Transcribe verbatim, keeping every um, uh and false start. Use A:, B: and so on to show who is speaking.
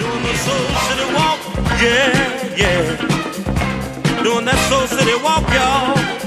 A: Doing the Soul City walk, yeah, yeah. Doing that Soul City walk, y'all.